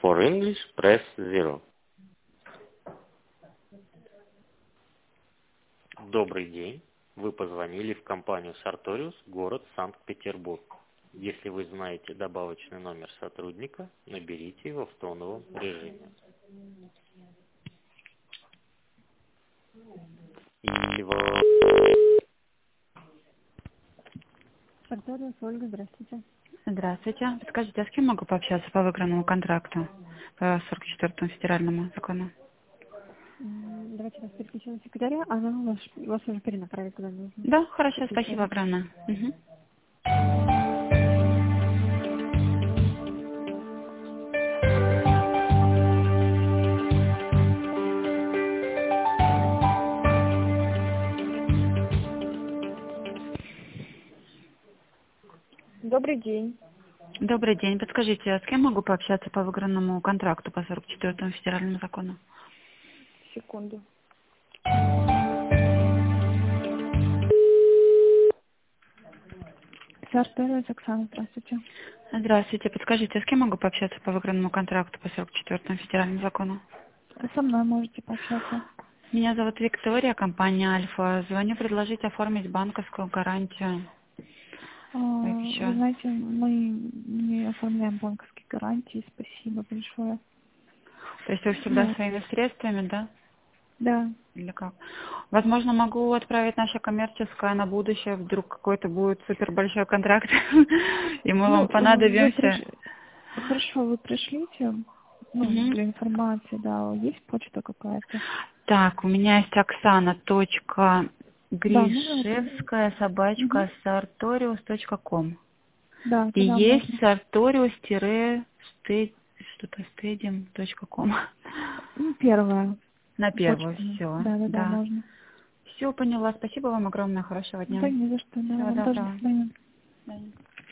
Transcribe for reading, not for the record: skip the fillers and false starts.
For English, press 0. Добрый день. Вы позвонили в компанию Sartorius, город Санкт-Петербург. Если вы знаете добавочный номер сотрудника, наберите его в тоновом режиме. Sartorius, Ольга, здравствуйте. Здравствуйте. Подскажите, а с кем могу пообщаться по выигранному контракту по 44-му федеральному закону? Давайте вас переключим на секретаря, она вас уже перенаправит куда нужно. Да, хорошо, спасибо огромное. Угу. Добрый день. Добрый день. Подскажите, а с кем могу пообщаться по выигранному контракту по 44-му федеральному закону? Секунду. Sartorius, Оксана, здравствуйте. Здравствуйте. Подскажите, а с кем могу пообщаться по выигранному контракту по 44-му федеральному закону? Со мной можете пообщаться. Меня зовут Виктория, компания Альфа. Звоню предложить оформить банковскую гарантию. Вы знаете, мы не оформляем банковские гарантии, спасибо большое. То есть вы всегда Вот. своими средствами, да? Да. Или как? Возможно, могу отправить наше коммерческое на будущее, вдруг какой-то будет супер большой контракт, и мы вам понадобимся. Хорошо, вы пришлите, для информации, да, есть почта какая-то? Так, у меня есть Оксана.Гришевская, Да, и тогда есть можно. sartorius-stadium.com. Первая. На первую, Почта. все. Да, Да. можно. Все поняла. Спасибо вам огромное. Хорошего дня. Да не за что, да. Всего Вам тоже, до доброго. свидания. До свидания.